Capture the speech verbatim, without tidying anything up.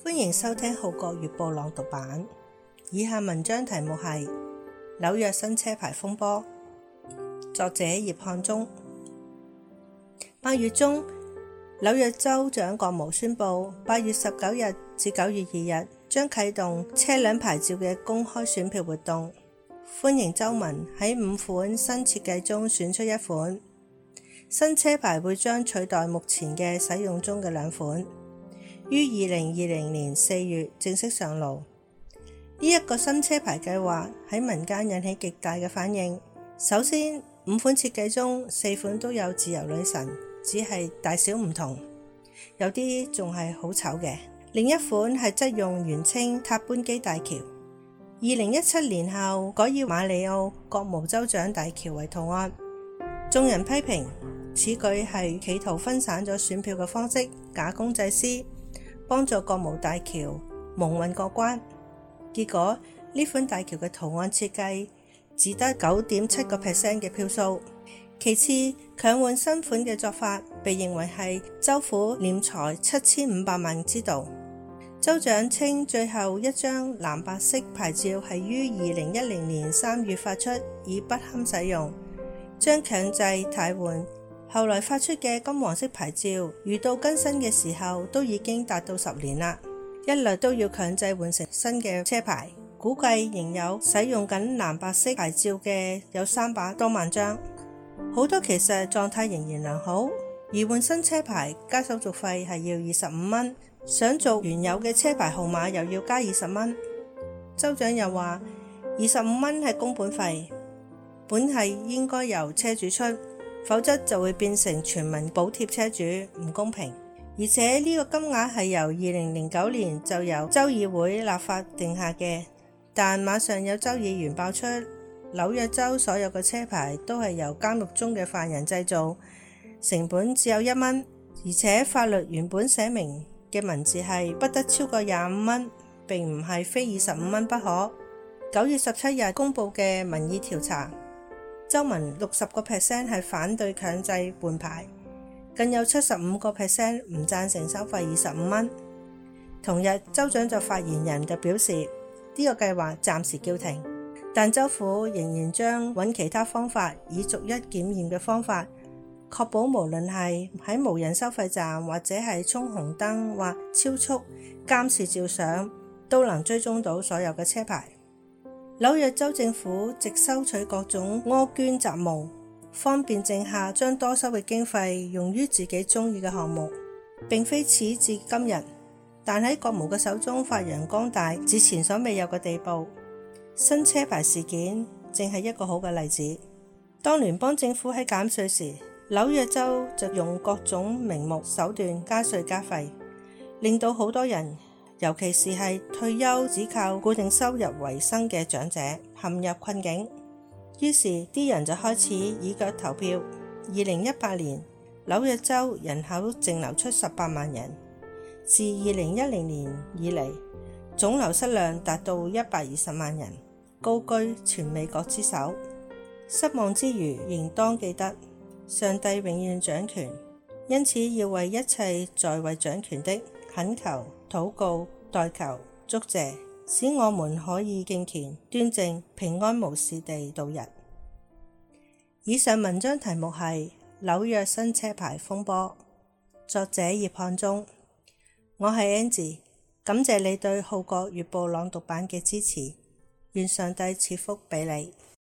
歡迎收聽《號角月報》朗讀版。以下文章題目係紐約新車牌風波，作者葉漢忠。八月中，紐約州長葛謨宣布，八月十九日至九月二日將啟動車輛牌照嘅公開選票活動，歡迎州民喺五款新設計中選出一款。新車牌會將取代目前嘅使用中嘅兩款，於二零二零年四月正式上路。呢一個新車牌計劃喺民間引起極大嘅反應。首先，五款設計中四款都有自由女神，只係大小唔同，有啲仲係好醜嘅。另一款係則用原稱塔般基大橋，二零一七年後改以馬里奧葛謨州長大橋為圖案。眾人批評此舉係企圖分散咗選票嘅方式，假公濟私，幫助葛謨大橋蒙混過關。結果呢款大橋嘅圖案設計只得 九點七個 percent 嘅票數。其次，強換新款嘅做法被認為係州府斂財七千五百萬之徒。州長稱最後一張藍白色牌照係於二零一零年三月發出，已不堪使用，將強制替換。後來發出嘅金黃色牌照，遇到更新嘅時候都已經達到十年啦，一律都要強制換成新嘅車牌。估計仍有使用緊藍白色牌照嘅有三百多萬張，好多其實狀態仍然良好。而換新車牌加手續費係要二十五蚊，想做原有嘅車牌號碼又要加二十蚊。州長又話二十五蚊係工本費，本係應該由車主出，否則就會變成全民補貼車主，唔公平。而且呢個金額係由二零零九年就由州議會立法定下嘅，但馬上有州議員爆出紐約州所有嘅車牌都係由監獄中嘅犯人製造，成本只有一蚊，而且法律原本寫明嘅文字係不得超過廿五蚊，並唔係非二十五蚊不可。九月十七日公布嘅民意調查，州民六十個 percent 係反對強制換牌，更有七十五個 percent 唔贊成收費二十五蚊。同日，州長就發言人就表示，呢個計劃暫時叫停，但州府仍然將揾其他方法，以逐一檢驗嘅方法，確保無論係喺無人收費站或者係衝紅燈或超速監視照相，都能追蹤到所有嘅車牌。紐約州政府直收取各種柯捐雜務，方便政客將多收嘅經費用於自己中意嘅項目，並非始至今日，但喺葛謨嘅手中發揚光大至前所未有嘅地步。新車牌事件正係一個好嘅例子。當聯邦政府喺減稅時，紐約州就用各種名目手段加稅加費，令到好多人，尤其是係退休只靠固定收入為生嘅長者陷入困境。於是啲人就開始以腳投票。二零一八年紐約州人口淨流出十八萬人，自二零一零年以嚟總流失量達到一百二十萬人，高居全美國之首。失望之餘，仍當記得上帝永遠掌權，因此要為一切在位掌權的懇求、禱告、代求、祝謝，使我們可以敬虔、端正、平安無事地度日。以上文章題目係紐約新車牌風波，作者葉漢忠。我係 Angie， 感謝你對《號角月報》朗讀版嘅支持，願上帝賜福俾你。